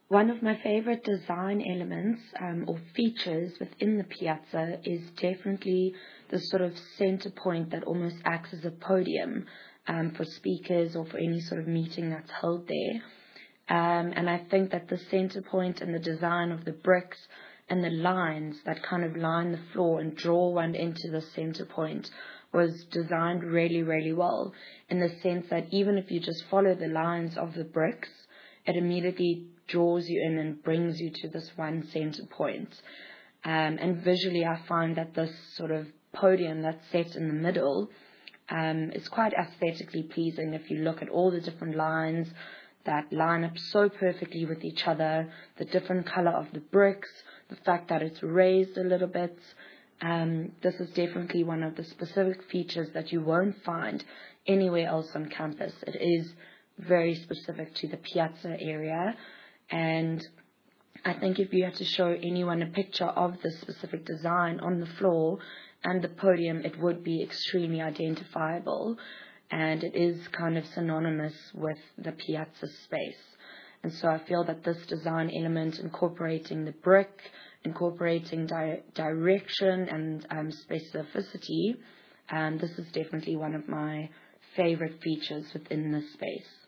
One of my favorite design elements or features within the piazza is definitely the sort of center point that almost acts as a podium for speakers or for any sort of meeting that's held there. And I think that the center point and the design of the bricks and the lines that kind of line the floor and draw one into the center point was designed really, really well, in the sense that even if you just follow the lines of the bricks, it immediately draws you in and brings you to this one center point. And visually, I find that this sort of podium that's set in the middle is quite aesthetically pleasing if you look at all the different lines that line up so perfectly with each other, the different color of the bricks, the fact that it's raised a little bit. This is definitely one of the specific features that you won't find anywhere else on campus. It is very specific to the piazza area, and I think if you had to show anyone a picture of this specific design on the floor and the podium, it would be extremely identifiable, and it is kind of synonymous with the piazza space. And so I feel that this design element, incorporating the brick, incorporating direction and specificity, this is definitely one of my favorite features within this space.